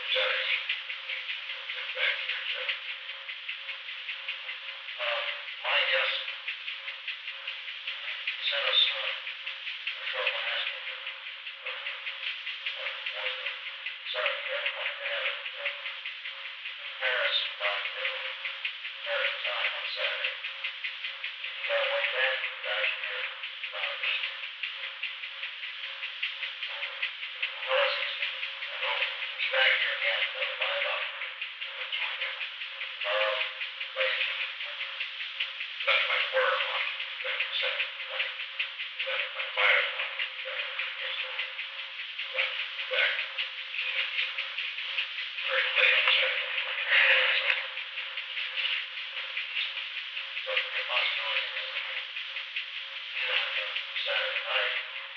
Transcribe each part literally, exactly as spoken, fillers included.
settings. Get back to your settings. Um, my guest sent us uh, a short one asking for uh, what was the sorry, Karen, I had it. Uh, Paris about uh, Paris time on Saturday. Got one band from back here about this what else is it? I know it's back here again, but find out. Um, like, That's my four o'clock. That's the second. That's my five o'clock. That's back. Very late on Saturday. doesn't get much noise in it. Saturday night,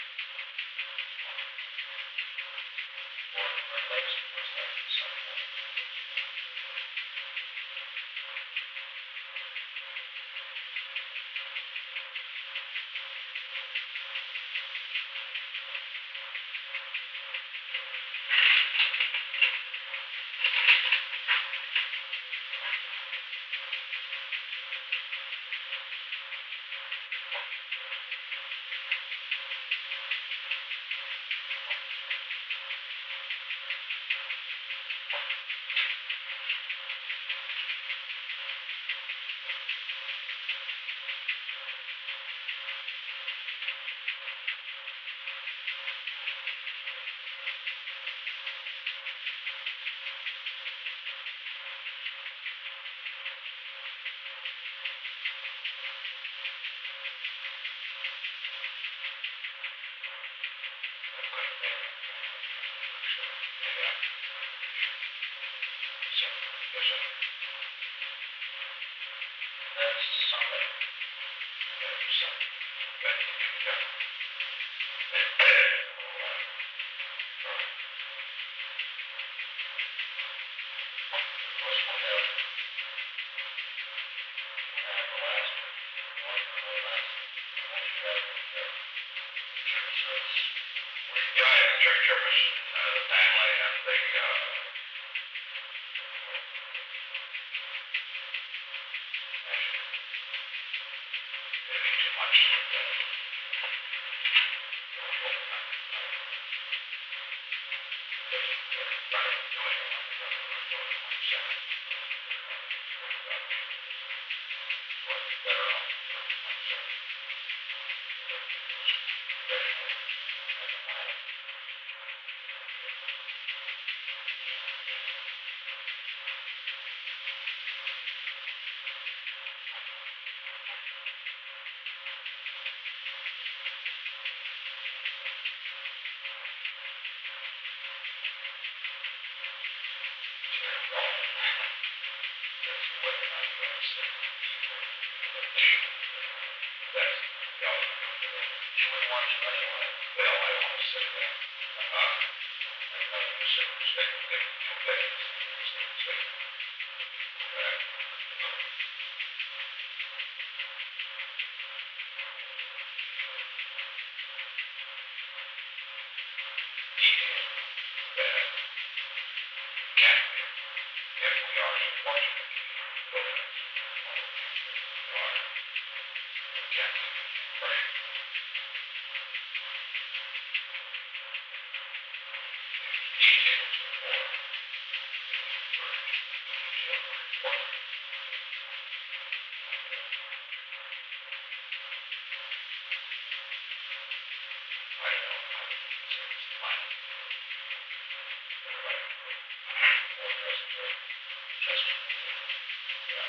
or or late, looks like Sunday night. That's Sunday. Of course, we have, we have the last one, or the last, I should have the church service. Yeah, I have church service. Uh, the family and the, uh, maybe too much. Better off. You wouldn't want to anyway. Well, I want to sit there. Uh, I want to sit and stay with them. Okay. Stay. Back. Detail. Bad. Can't be. If we are unfortunate. Buildings. Water. Can't be. Right. Details before. Water. I know. It's fine. Right. Or just, uh, just, yeah.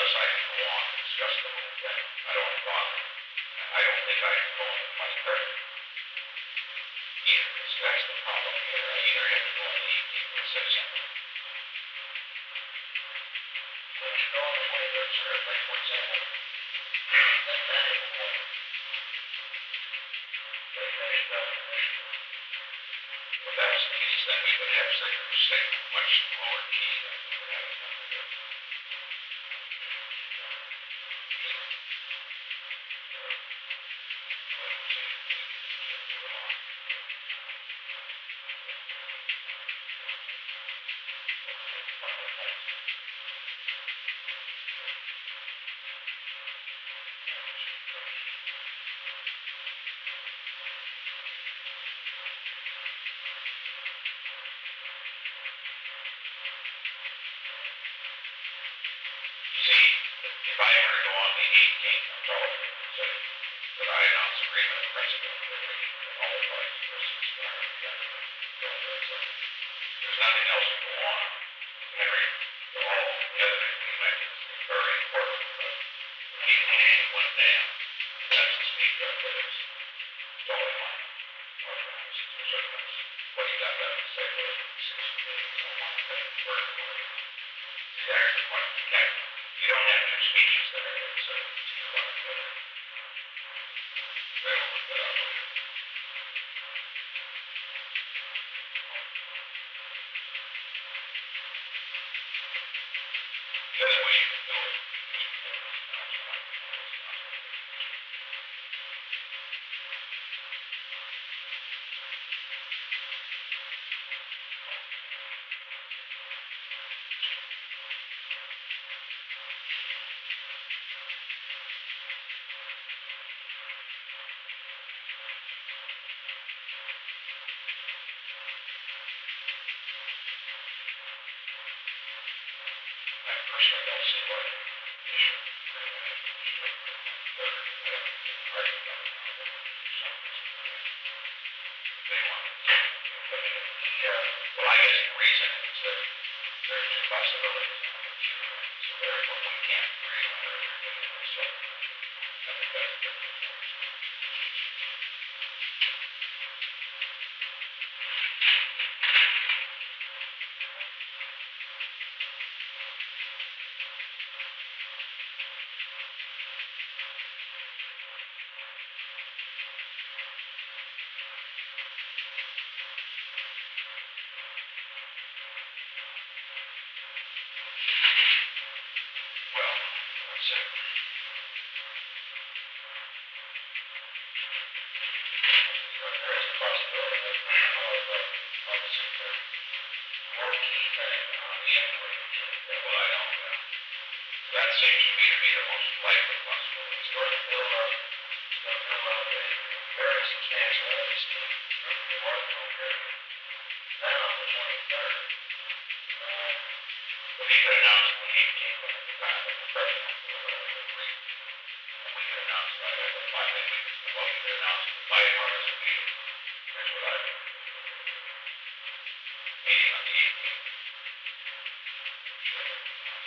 unless I can go on and discuss the whole thing. I don't want to bother. I don't think I can go into my credit either, because that's the problem here. I either have to go on the eighteenth and say something. When you go on the twenty-third, sir, like for example, that manual home, they finished up the commission. Well, that's the case, then we would have to say much lower key than we would have done to do. See, if I were to go on the eighteenth, I'm telling you, say that I announce agreement of principle for all parties versus there's nothing else to go on. Henry, the all the other things we mentioned is very important, but we can hang one down. That's the speed drive that is totally fine. Or perhaps there's certain what you got that to say for six days or one thing for there's the point. Okay. You don't have two speeches there, so you want to put it. They'll look that up later. The other way you can do it is I personally don't see what issue they want. Yeah. Well, I guess the reason is that there's two possibilities. So therefore we can't agree on everything. So I think that's the difference. Well, let's see. There is a possibility that of, uh, of a super more key thing on the input utility. Well, I don't know. That seems to me to be the most likely possibility. It's going to build up, it's going to build up a very substantial evidence to the marginal period. Then on the twenty-third, uh, But he could announce the eighteenth at the time that the president would agree. And we could announce that. I think we could, well, we could announce the bipartisan meeting. That's what I think. Meeting on the eighteenth. Sure.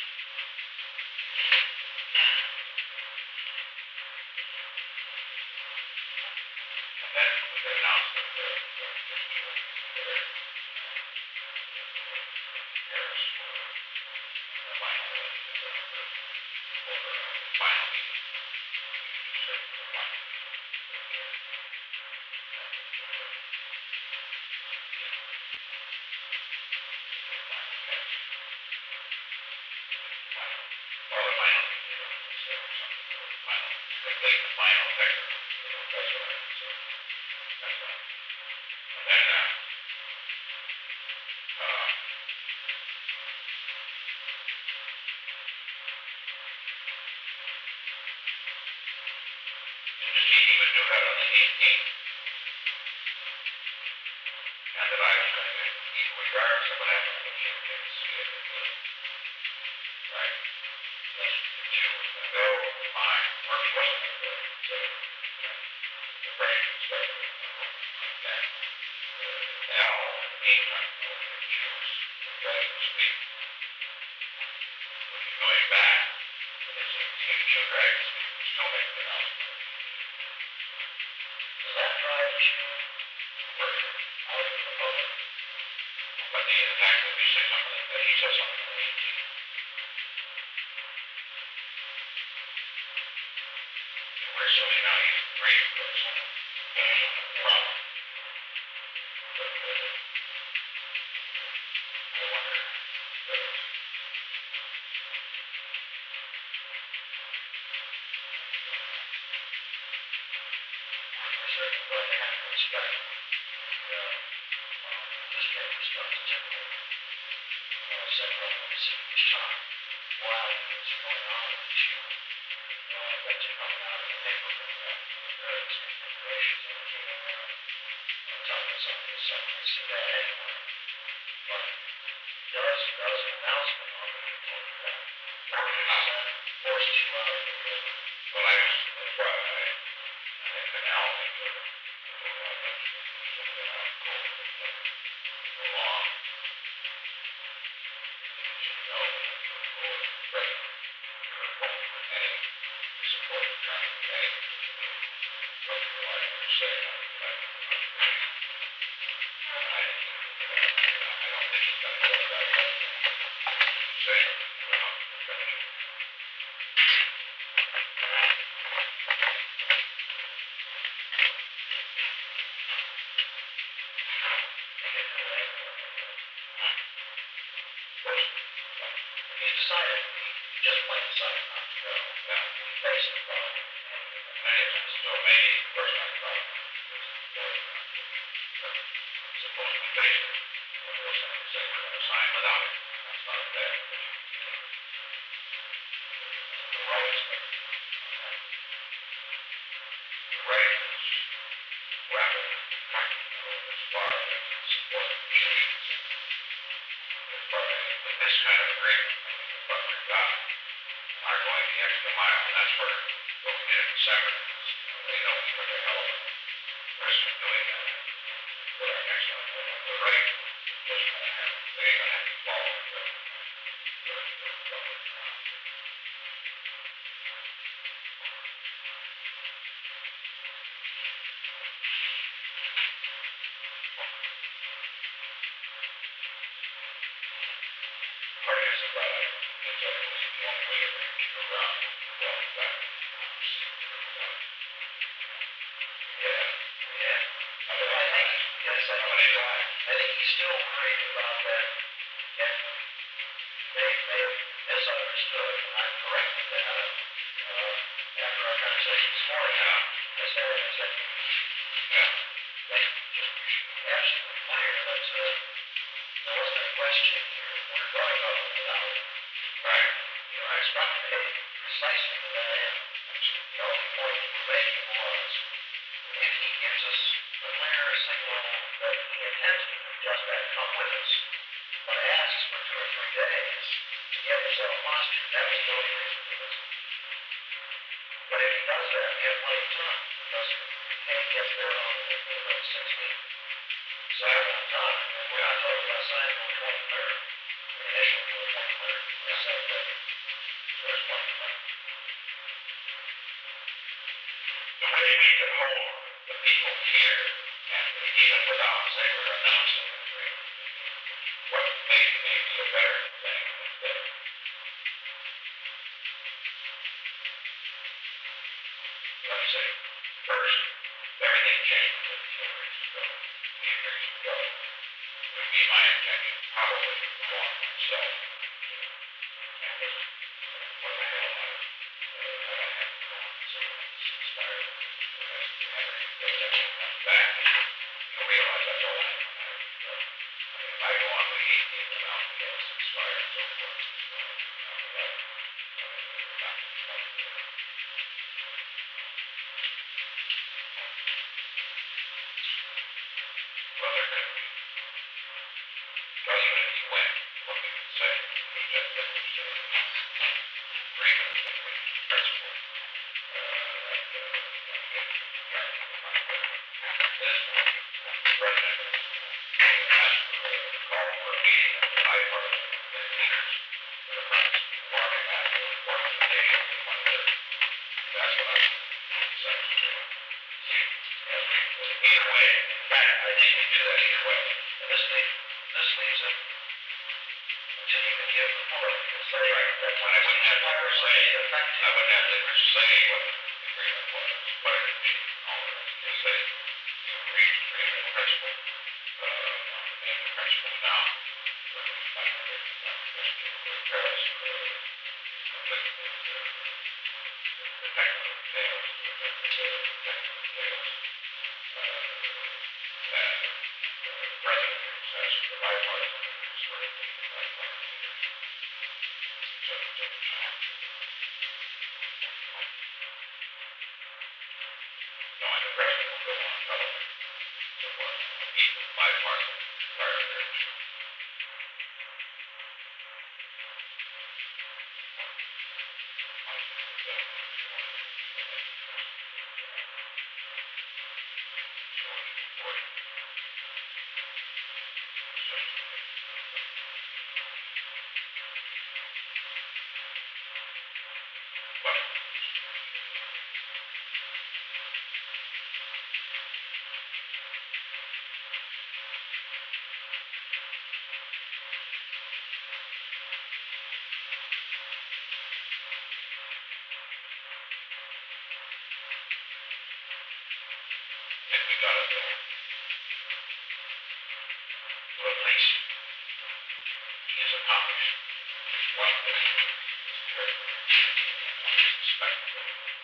And then we could announce that the, the, the, the, the Harris for the final, uh, the, the, for the final meeting. So, the final meeting. Or the final meeting, so something for the final, complete the final technical. That's what I would say. That's right. And then, uh, uh, and the C D would do that on the eighteenth. And that I was going to, regardless of what happens with Jim Gates, right? Yes, Jim was going to go, fine, or he wasn't going to go. So, the pressure was better like that. Now, in the meantime, Jim was the president speak. Which is going back to should drag this, still make the house. Does that drive the issue Where, out in the public? but the fact that we say something, that he says something that eighteen. We're assuming now he's great for some problem. But, uh, I wonder, uh, I certainly going to have to inspect the uh, district construction typical uh, central and see each time while it's going on with the issue. Uh, things are coming out in the paper from that, uh, various configurations indicating uh, uh, toughness on this side. I see that anyway. But does, does an announcement on the report that forces you out of the river? well, I was, that's why I, I think the now thing that, that I mentioned, something I call it, the, the law. You should know that it's a court, right? You're a court for any, you support the traffic for any, but you're like, you say, I mean, that, I, I don't think it's gonna go that way. Say, you know, finish it. He decided, he just plain decided not to go. Yeah. He faced the problem. Many of us, so maybe, first I thought, it's supposed to be based, of course, I could say we're gonna sign without it, that's not a bad thing. The right is better. The right is rapid, practical, as far as it can support machines. As far as, with this kind of agreement, I mean, with what we've got, are going the extra mile, and that's where going in and separate, you know, they don't put the hell of a risk of doing that. With our next one, but the right is just gonna have, they ain't gonna have to follow the, the, the, the, part is about it, it's a, it's a long way to range around, around back. Yeah, yeah. I But I think, yes, I How many drive? I think he's still worried about that. If they, they misunderstood, and I corrected that, uh, after our conversation this morning, Yeah, I said, I said, yeah, they just absolutely clear that, uh, there wasn't a question here. We're going up without it. right, You know, it's not made precisely to that end. The only point he was making was, if he gives us the clear signal that he intends to do just that, come with us, but asks for two or three days to get himself postured, that was the only reason for this. But if he does that, we have plenty of time, because we can't get there on the the sixteenth. So we have time, and we're not talking about signing on the twenty-third, the initial for the twenty-third, we said that there's plenty of time. the way we can hold the people here, and even without, say, we're announcing the agreement, what may, may be a better thing, that, let's say, first, everything changed with the increase of government, the increase of government, would be my intention, probably to perform myself, and just, what the hell, I, uh, I don't have to go on, so it's inspired, the rest of the Henry, goes up and comes back, and realize that's all I have, I, uh, I mean, if I go on the eighteenth without the gas expired, so forth, so, after that, uh, not, not, uh, well, there could be, that And I wouldn't have to per se, the fact I wouldn't have to per se what the agreement was, what it would be, all of it, just say, you know, read, read in principle, uh, and the principle now, for the fact that it's not just to include Paris, uh, complete with, uh, the technical details, the technical details, uh, that, uh, the president says the bipartisan, sort of, the bipartisan leadership, so, so, knowing the president will go on television, support equal bipartisan prior leadership. If we got it there, so at least he has accomplished one thing. Suspect that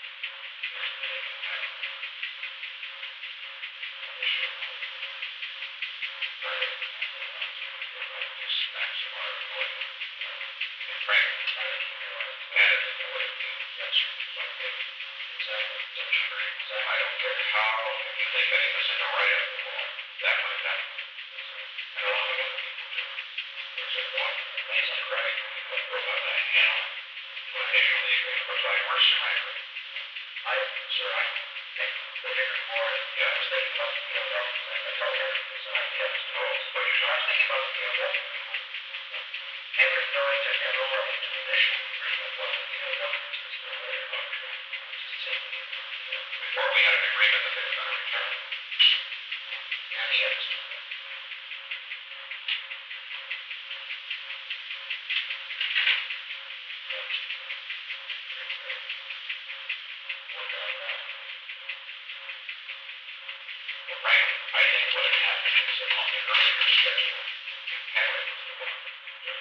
snacks of our employment. And frankly, I didn't realize that is the way to get something. Exactly. So I don't care how, if you think getting us in the right of the wall, that would have happened. I don't know what other people do. There's a one, that's not right. But we're about to handle it. Well, initially, of course, I was survivor. I, sir, I think the bigger more, yeah, I was thinking about the P O W. I told her, because I kept, oh, what you I was thinking about the P O W. And referring to Aurora to the initial agreement was the P O W system later. Before we had an agreement that they were going to return. And he understood that. Worked out well. Well, frankly, I think what had happened is that on the earlier schedule, Henry was the one that just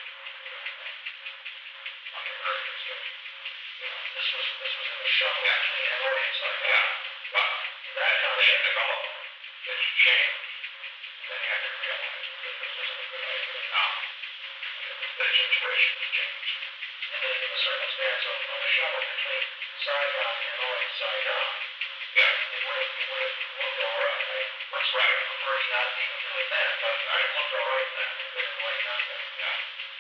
on the earlier schedule. You know, this was this was in the show yeah. Actually, Henry inside. Yeah, but that time they had developed this chain. Then Henry realized that this isn't a good idea now. The situation has changed. And then in the circumstance of, of a shuttle between Saigon and Hanoi and Saigon, yeah, it would have it would have looked all right. I, that's right. I prefer not even doing that, but I looked all right then. It didn't like nothing. Yeah.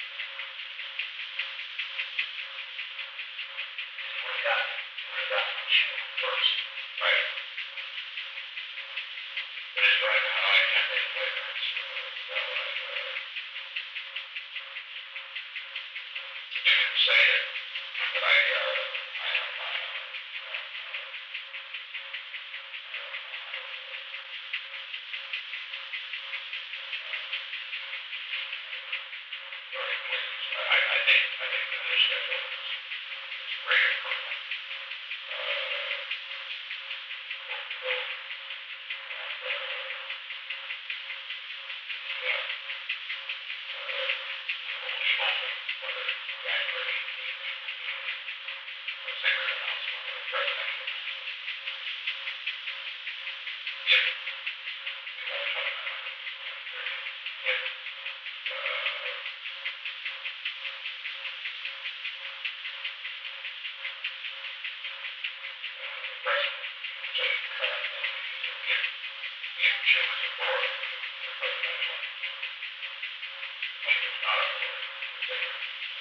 It would have gotten it would have gotten killed first. Right. But it's right. I can't think of it. It's uh, that was uh, you can say it, but I uh, I am uh, very pleased. I, I think I think the new schedule is, is a great improvement. Uh, will, will, and, uh, yeah, uh, Holy Schmoly, whether January eighteenth, the secret announcement or the presidential announcement. If we got a supplemental, if uh, the president said that if if she was for the presidential, she was not for the secret.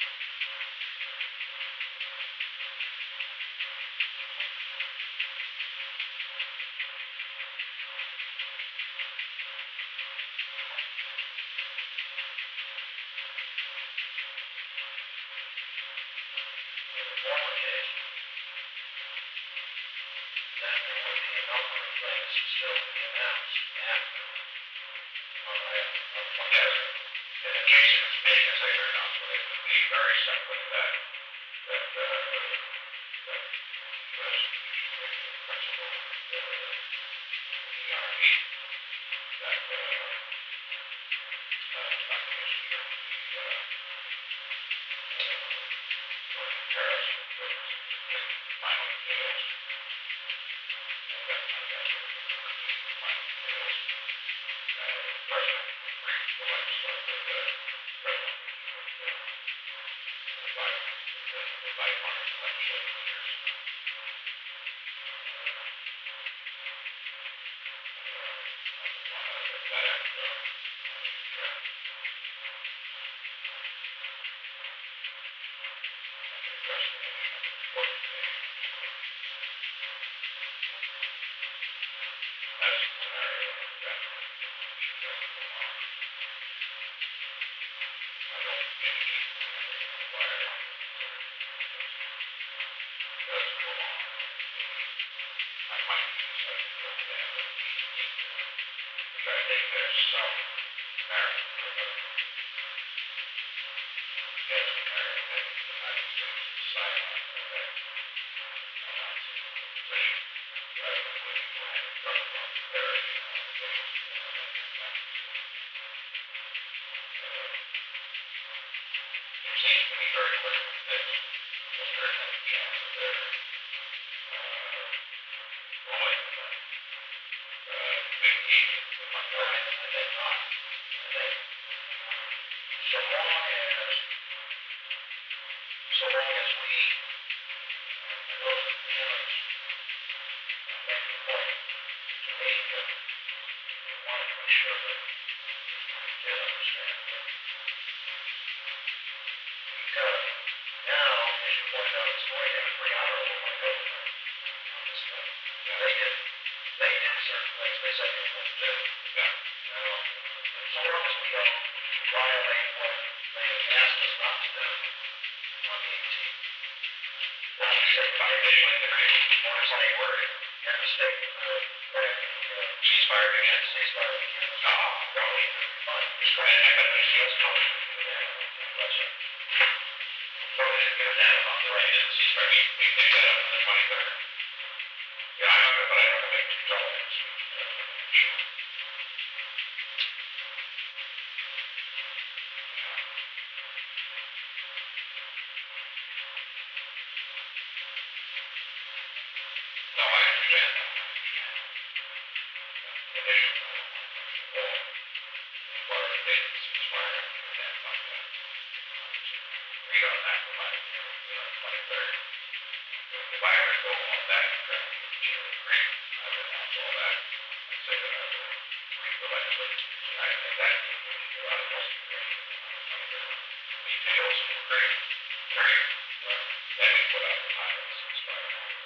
In the former case, then there would be a number of things still to be announced after. All right. Yes. In the case of this big, as I heard announcement, it would be very simply that Paris, which is final details. And then I guess we're going to the final details. Uh, the president brings the legislature the president with the the vice the, the bipartisan legislative leaders. That after that's the scenario that should go along. I don't think why it does go along. I might decide to go with that, which I think there's some merit to it. There's some merit that the United States is sidelined by that position rather than waiting for any drug prosperity and all the things that it seems to me very clear with this. Just very much a chance that they're uh, going with that. Uh, big issue with my government. I think not. I think so long as so long as we and those in the image make the point to me that we want to ensure that we did understand that. Because now, as you pointed out, it's going to be pretty honorable by government on this stuff. Yeah. They did they did certain things they said they wouldn't do. Yeah. Now, so long as we don't violate what they have asked us not to do on the eighteenth. Well, you said violation of the agreement. Or it's any word. And the state, uh, uh, ceasefire again? Ceasefire again. Oh, really? Fine. Just go ahead. I got the shields coming. Yeah, that's it. So we didn't get a data on the right end of the ceasefire. We, we picked that up on the twenty-third. Yeah, I'm not gonna, but I'm not gonna make two dollars. Sure. No, I understand that. I understand. Additionally, well, as far as the ceasefire, and that like that. Read on that for my, you know, twenty-third. If I ever go on that track, which I would agree, I would announce all that and say that I will read the legislature. And I think that would be a lot of us agreeing on the twenty-third. Details of agreeing, agreeing, uh, then we put out the time of the ceasefire.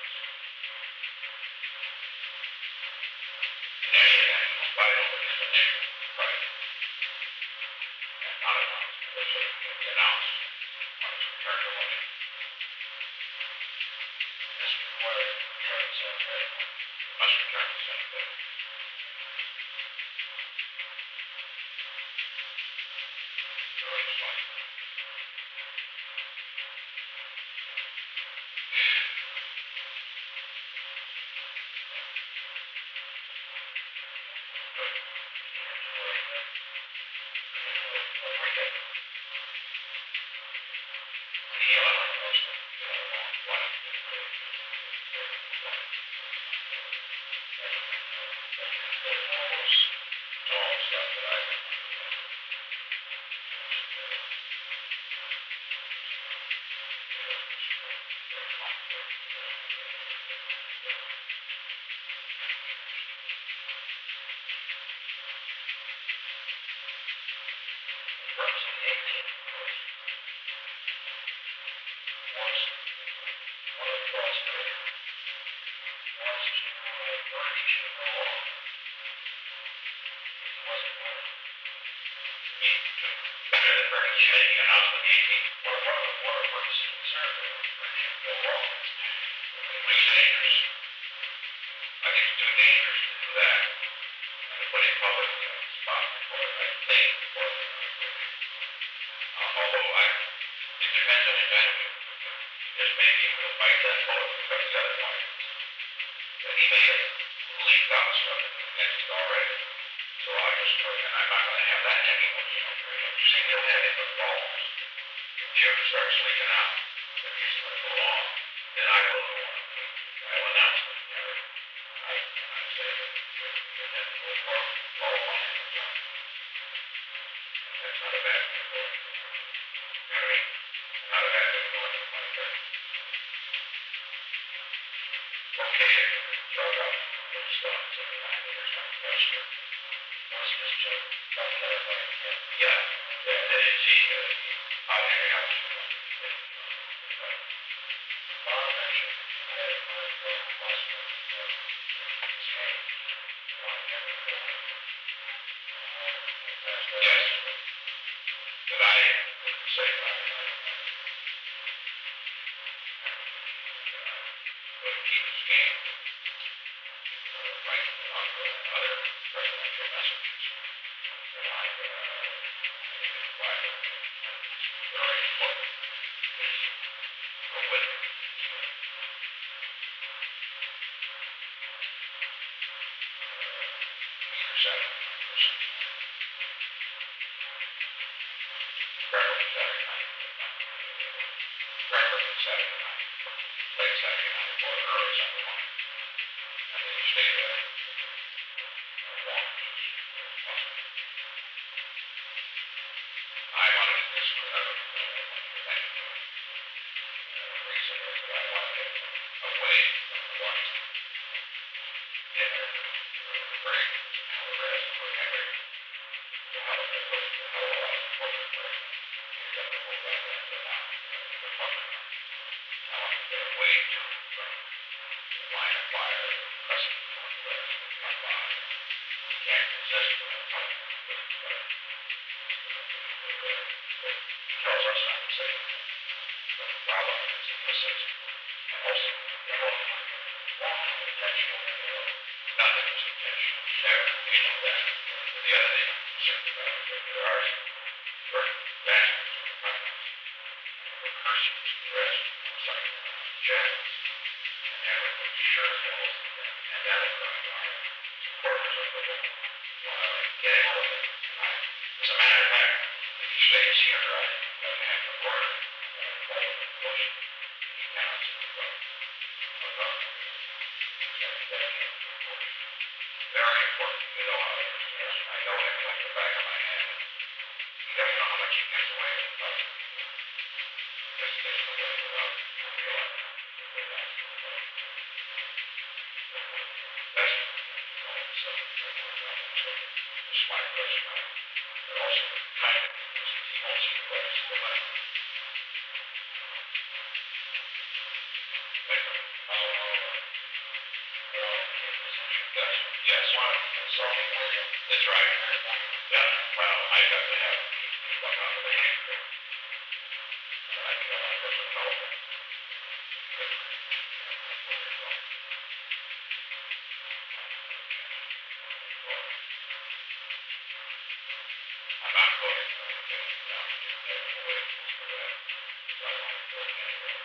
In any event, it's vital for this initial, right? And not announced, but so it can be announced on its return to London. This requires return to San Pedro. Must return to San Pedro. Sure, it's fine. located, drug up, put stones in the back of their dumpster. Once this chick got terrified, yeah. Yeah, yeah, and then she, uh, obviously, I was, Bob mentioned, I had a mind for a hospital, uh, his name, John Henry Ford. Uh, he passed away. yes, but I couldn't say that, I, but he was game, uh, writing the uncle and other presidential messages. So I, uh, I think it's why it's very important is go with it. Either Saturday night or Sunday night. Preferably Saturday night. Preferably Saturday night. Late Saturday night or early Sunday morning. And then you stay there as long as it's possible. I wanted to this for another thing. The reason is that I wanted it away from the Washington. In there, the brain, how the rest for Henry, to how it goes, to how it allows the corporate brain. You got the whole background for now. The fucking. I wanted to get away from the line of fire, the crescent of the rest, the come by. You can't resist what I'm talking about. But, uh, Charles Rushdown would say, the problem is implicit, and also, the whole nothing intentional in the world. Nothing is intentional. Never. We know that. But the other thing I'm concerned about is that there are some certain bastards in the country, recursors, the rest, like jackals, and everyone sure as hell is them. And that'll drive our supporters up the wall. So I like get out of it. And I, as a matter of fact, if he stays here, I have to have the order, uh, all of the push, he counts in the front. Above. Very important to know how to understand. I know him like the back of my hand. He doesn't know how much he gives away in the fight. Just gives away without realizing that that's the fight. That's all the stuff that I worked out. So the smart person, but also the timing, because he also requires the money. Anyway, I'll, I'll, uh, Yes, yes, one of them. So, that's right. Yeah, well, I got to have one out of the hand. I got my personal telephone. I'm not going to get down to get away from that. So I want to go anywhere.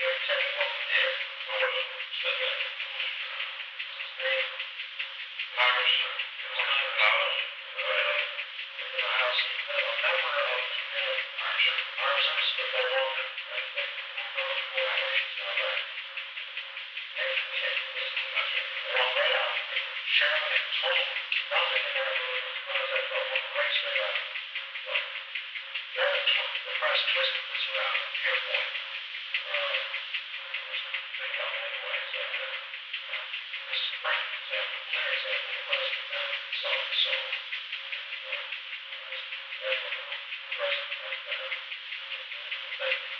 Talk chairman and told me nothing in that room was that the whole right straight up. So, then the, tw- the press twisted this around to your point. Uh, they come anyway, so that, uh, this is a perfect example, clear example of what is the man himself is so, and, uh, therefore, the president has better than they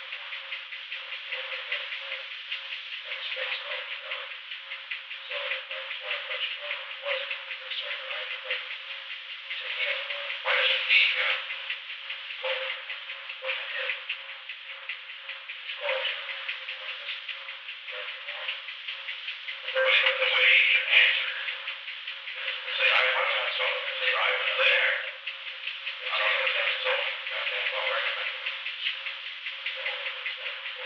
and his face all together. So that was one question of was it concerned that I could bring to him. Uh, Why doesn't he, uh, go there? what he did. Disclosure. What is very important. The way, the way he answered, they say, I was not so, they say, I was there. I don't know if that's so, that, that's all recommended. So, uh,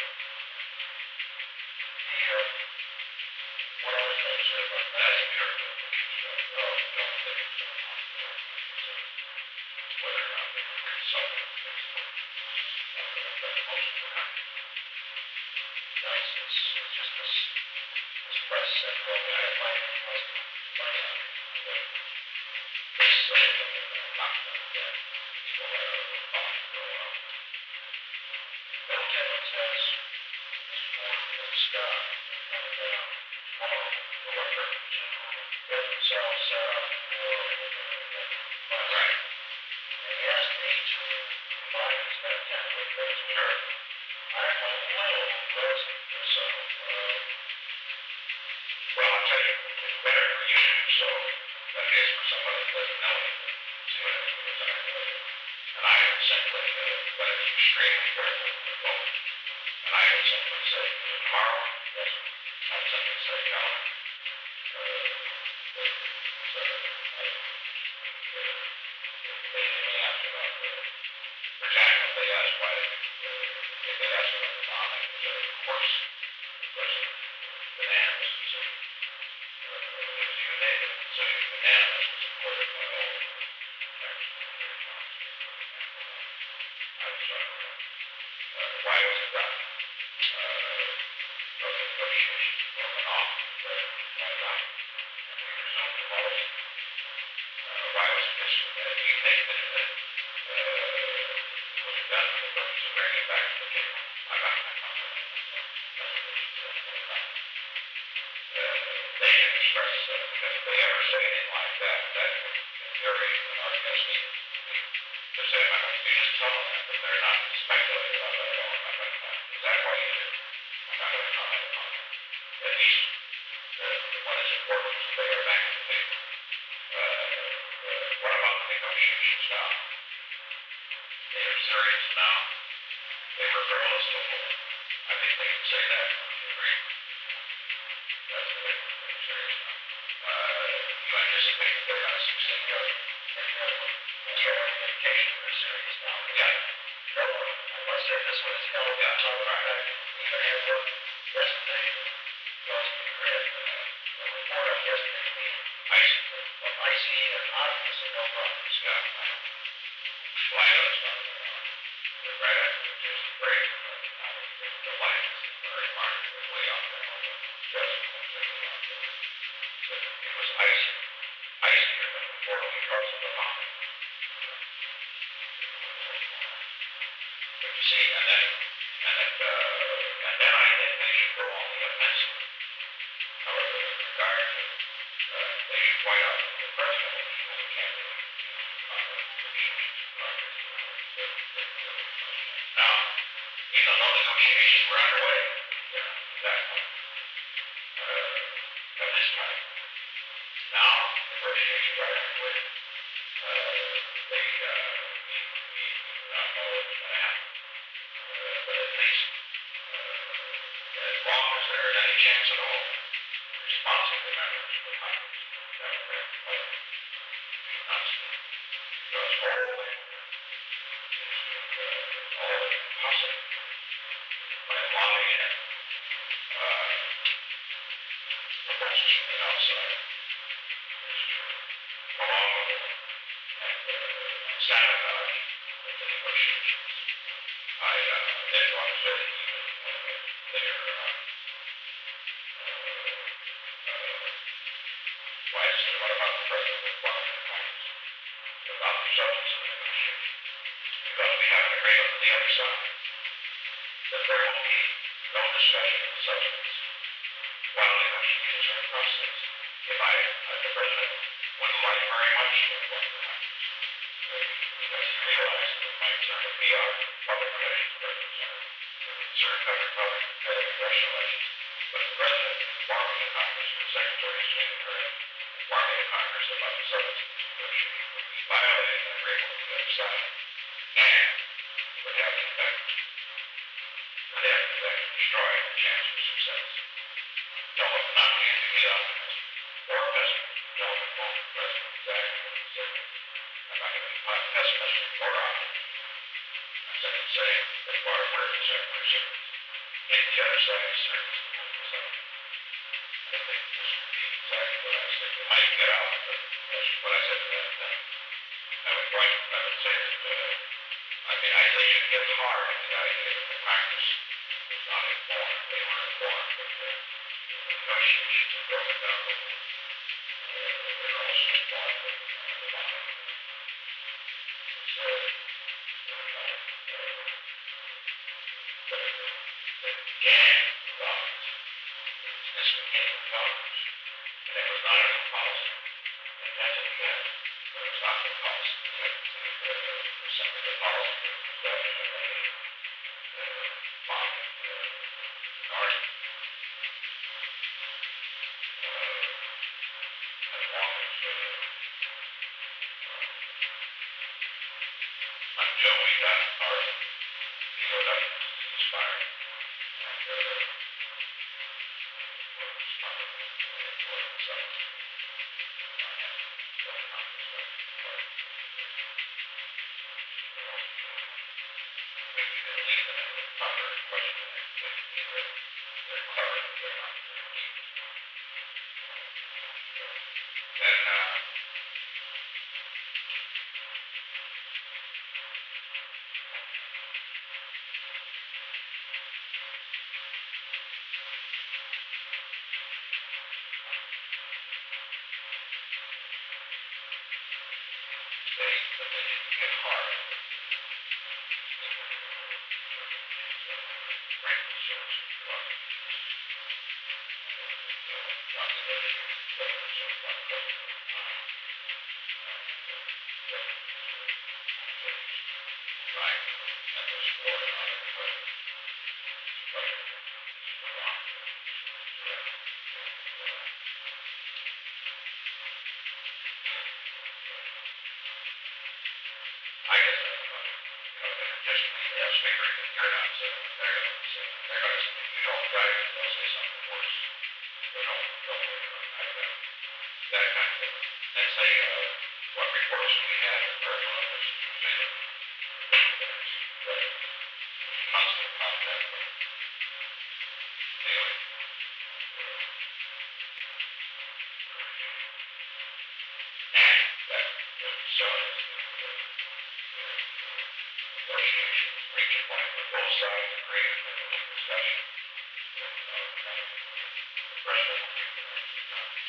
he, uh, one other thing, sir, but That's a pure, no, don't think it's a, whether or not they were consulted, that's the most important. nice. It's, it's just this, this press said, well, we gotta find out what's to find out. This, uh, not, that, go right out of the box, go out. Bill Timmons has his board and Scott coming down tomorrow. The what purpose? Get themselves set up for the class. Right. And he asked me to provide his that template for his Sure. I'm a little reticent, so, uh, Well, I'll tell you, it's better for you, so that it is for somebody that doesn't know anything. See what I mean? Because I, uh, and I would simply, uh, but it's extremely careful with the phone. And I would simply say, uh, tomorrow, yes, I would simply say, Alan, uh, uh, uh, I, uh, they, they may ask about the, for example, if they ask why, uh, if they ask about the bomb, I can say, of course, because of bananas, so, uh, it was unanimous, so bananas was supported by all of the taxpayers, very much. I was, uh, uh, why was it done? Uh, those negotiations were going on, uh, why not? And we resumed the policy. Uh, why was it just, uh, do you think that, uh, uh, was it done for the purpose of bringing it back to the table? I'm not, I'm not, uh, that's what it's, uh, all about. Uh, they can express, uh, because if they ever say anything like that, that would infuriate an argument. Just say, I'm not, you just tell them that, but they're not speculating about that at all. I'm not going to comment. Is that why you did it? I'm not going to comment on it. At least, uh, what is important is they are back at the table. Uh, uh, what about the negotiations now? They are serious now. They were frivolous before. I think they can say that. You agree? That's the big one. They're serious now. Uh, you anticipate that they're going to succeed, Joe? what's your indication of their serious now? Yeah. No one, I must say this one is held up, Yeah, so right. I even had work yesterday, across the grid, a report on yesterday meeting, I see. from I C and obviously no problems. Yeah. Well, I know it's not going on. But right after the just break, uh, the, the light is very large, it's way out there on the just completely out there. So it was icy, icier than before because of the mountain. But you see, and then, and it, uh, and then I think they should go on the offensive. However, with regard to, uh, they should white out the president, because he can't really, you know, talk about negotiations and progress. Now, even though negotiations were underway, you know, at that point, uh, of this type. Now, negotiations are underway. Uh, they, uh, we, we do not know what's going to happen. Uh, but at least, uh, as long as there is any chance at all, responsive members of the Congress, Democrat, Republican, should not speak. Because all they will do is to, uh, all they can possibly do by lobbying in, uh, proposals from the outside is to prolong the war and, uh, and sabotage the negotiations. I, uh, then go on to say even, uh, later, uh, uh, uh, why is it, what substance while negotiations are in process. If I, as the president, wouldn't like very much to what happens, because he realized that my concern would be our public relations representative, concern covered public uh, congressional elections. But the president informing the Congress and the Secretary of State correct, informing the Congress about the substance of the negotiation would be violating an agreement with the other side, and would have the effect, would have the effect of destroying the chance for success. Don't look not being to be optimistic or pessimist. Don't look for the president exactly what he said. I'm not going to be pessimistic or optimistic. I'm simply saying that part of where the Secretary serves. Take the other side's service to hold this up. I think this would be exactly what I said. It might get out, but that's what I said to that thing. I would point, I would say that, uh, I mean, I think it gets hard in the idea that the Congress is not informed. They were informed, but the, the negotiations are broken down a little. Uh, they're also informed that the line. So, uh, uh, the, the, the gang of Congress, this became a Congress, and it was not a new policy. And that's what we had. But it was not the policy. It was simply the policy that was established by a uh, fine uh, minority. Uh, as long as, uh, until we got our P O Ws expired, and uh, was not a important substance. Then, uh, they, but they didn't get hard. Frankly, source of prosecutions. Not negotiating together, so it's not close to the time. Right, and this war and other questions. But, I guess that's about it. You know, they're just, they have speakers that turn out, so they're going to say, they're going to, if you don't write it, they'll say something worse. So don't, don't worry about that. That, that kind of thing. And say, uh, what reports we had in Virgil of this, say that there's constant contact with daily. And that the shows that the negotiations reach a point where both sides agree and there's a discussion. And, uh, kind of the president will make the next Congress.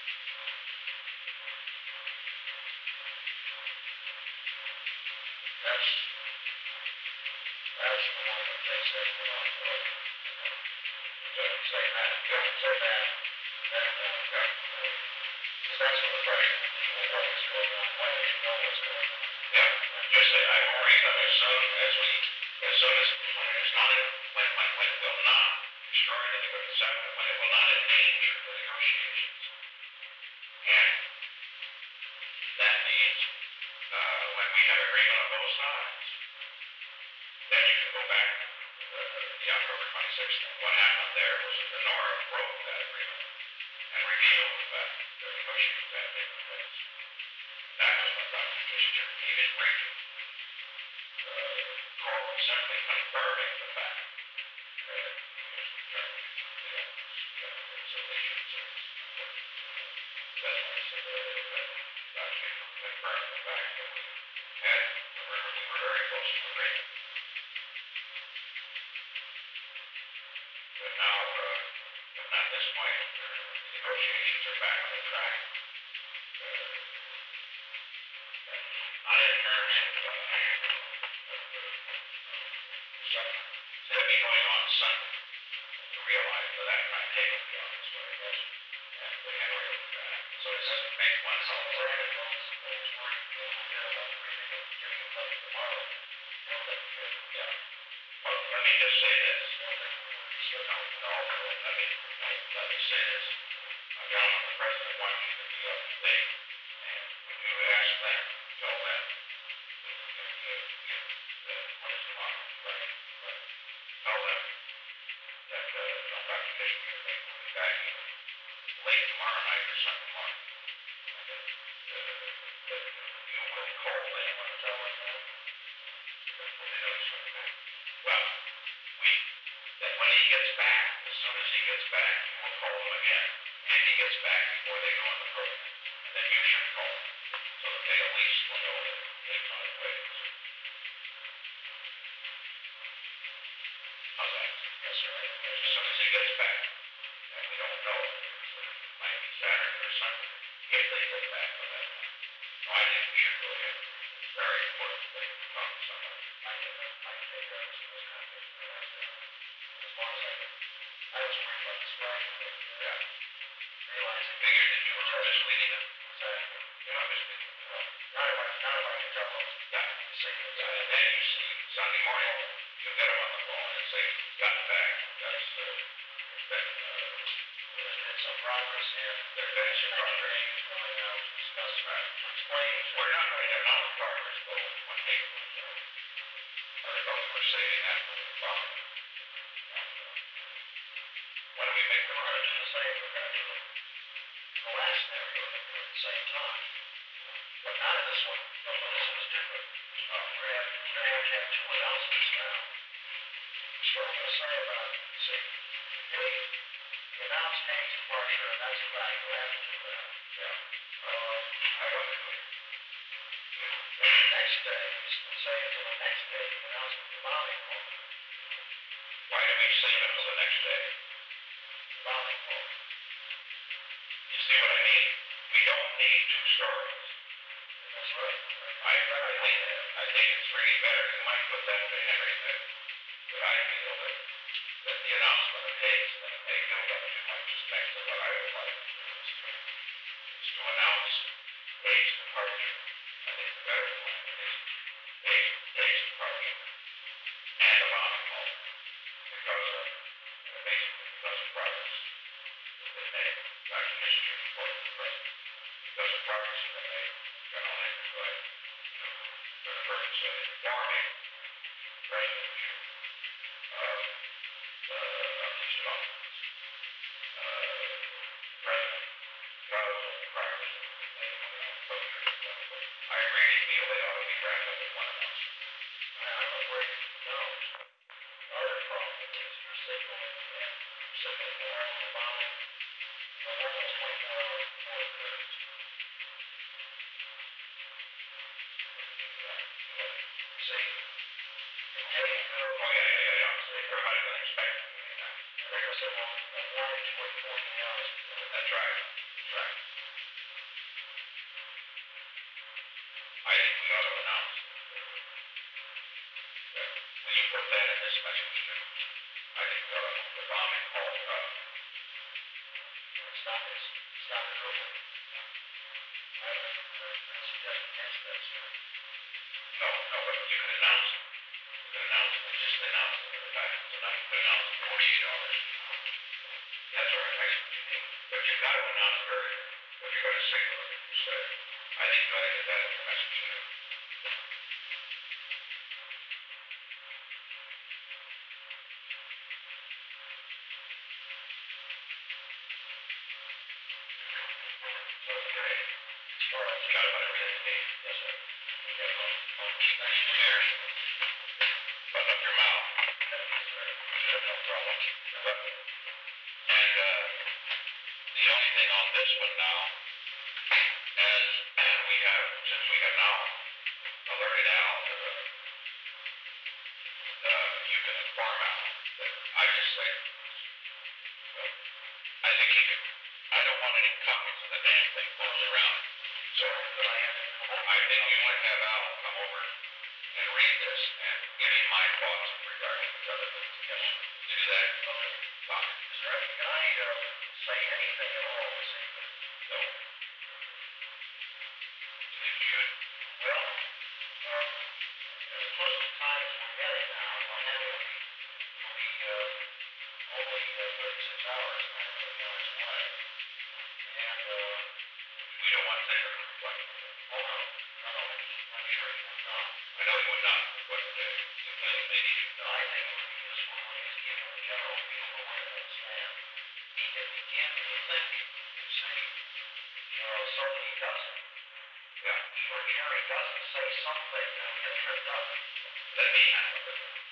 That's, that's the one that they say put on board. Don't Say that, don't say that, then, uh, because that's what the president, they know what's going on, why they should know what's going on. Yeah, just say, I will bring them as soon as we, as soon as, when it's not, when, when, when it will not destroy the negotiations, when it will not endanger the negotiations. And that means, uh, when we have agreement on both sides, then you can go back to the, the October twenty-sixth. What happened there was that the North broke that agreement and revealed the fact that the negotiations had taken place. That was what Doctor Kissinger, he didn't breach it. The court was simply confirming the fact that he was determined to the evidence of allegiance. That's why I said earlier that Doctor Kissinger confirmed the fact that we had, we were, we were very close to agreement. But now, uh, but at this point, uh, the negotiations are back on the track. Uh, not in terms of, uh, of uh, some, it'll be going on Sunday. realize that that timetable will be on this way. Yes. And the Henry will be back. So it's make one So call. is there any rules, rules where you feel good about bringing it, getting it done tomorrow? You don't think we could? Yeah. Well, let me just say this. You don't think we would? So no, no, no, let me, let me say this. Uh, gentlemen, the president wants you to be up to date. And when you ask them, tell them, that, that, that, what is tomorrow? Right, right. Tell them that, uh, I've got condition here, they will be back here late tomorrow night or Sunday morning. And that, uh, that you will call them. You want to tell them that? That will be notified back. Well, we, that when he gets back, as soon as he gets back, you will call him again. And he gets back before they go on the program. And then you should call him. So that they at least will know that they've on the way. How's that? Yes, sir. As soon as he gets back, and we don't know if it might be Saturday or Sunday, if they get back for that night. So I think we should go ahead. It's very important that they talk to somebody. I can, I can take care of this, this kind of thing. That's, uh, as long as I can. I was worried about the strike, but, uh, Yeah. realizing. Figured that you were misleading them. Exactly. You're not misleading them. Well, not if I, not if I can tell them. Yeah. Say it. Yeah, and then you see Sunday morning, you get them on the phone and say, got back, that's, uh, there's been, uh, There's been some progress here. there's been some progress. Is going out to discuss, right, to explain. We're not going to announce progress, though, when April is out. Our adults were saving that for the following. When do we make the We're going to progress? do the same, we're going to do the, the last scenario, we're going to do it at the same time. But not in this one. No, no, this one is different. Uh, we're going to have, we're going to actually have two announcements now. So we're going to say about, see, they announced Hank's departure, and that's a fact, we'll have to do that. Yeah. Um, I wasn't clear. the next day, say until the next day, you announce the bombing moment. Why do we save it till the next day? The bombing moment. You see what I mean? We don't need two stories. That's right. I, I think, I think it's really better, you might put that to Henry, that, that I feel that, that the announcement of Hayes, that may feel that too much, is next to what I would like to do is to, is to announce Hayes' departure. I think the better plan is Hayes, Hayes' departure and a bombing moment because of, uh, basically because of progress that they made. Actually, this is your report to the president. Because of progress that they made, General Hayes, right? For the purpose of informing President Bush of the, of these developments. Uh, President, because of the progress that we made on the protest. I really feel they ought to be wrapped up in one announcement. I, I'm afraid no. Other problem is you're signaling that you're signaling the alarm of the bombing, like almost twenty-four hours before it occurs. See, if Hayes goes, Oh, yeah, yeah, yeah, yeah. Everybody's going to expect it. they're going to send a, a warning twenty-four hours before. That's right. That's right. I think we ought to announce that when you put that in this message too, I think we ought to move the bombing halt up. Stop it, stop it real quick. I would, I would suggest against that, sir. No, no, but you can announce it. You can announce it, just announce it at the time tonight. You can announce it forty-eight hours from now. That's all right, that's what you need. But you've got to announce it earlier. But you're going to signal it instead. I think you ought to get that in your message too. Okay. Charles, Got about everything you need. yes, sir. Okay. Thank you, Mayor. Button up your mouth. Yes, sir. No problem. But, and uh, the only thing on this one now, as we have, since we have now alerted Al to the, uh, you can inform Al that I just think, well, I think he can, I don't want any copies of the damn thing floating around. So But I have to come over. I think you might have Al come over and read this and give me my thoughts regarding the other things. Yes. You do that? Okay. Fine. not saying they're gonna reflect on it. Oh, no, no, no, I'm sure he would not. I know you would not, but what they, simply that maybe you should But know. I think it would be useful at least to give him a general feel for where things stand. He can begin to think, you see, uh, so that he doesn't, Yeah. or Jerry doesn't say something that'll get tripped up. That may happen, but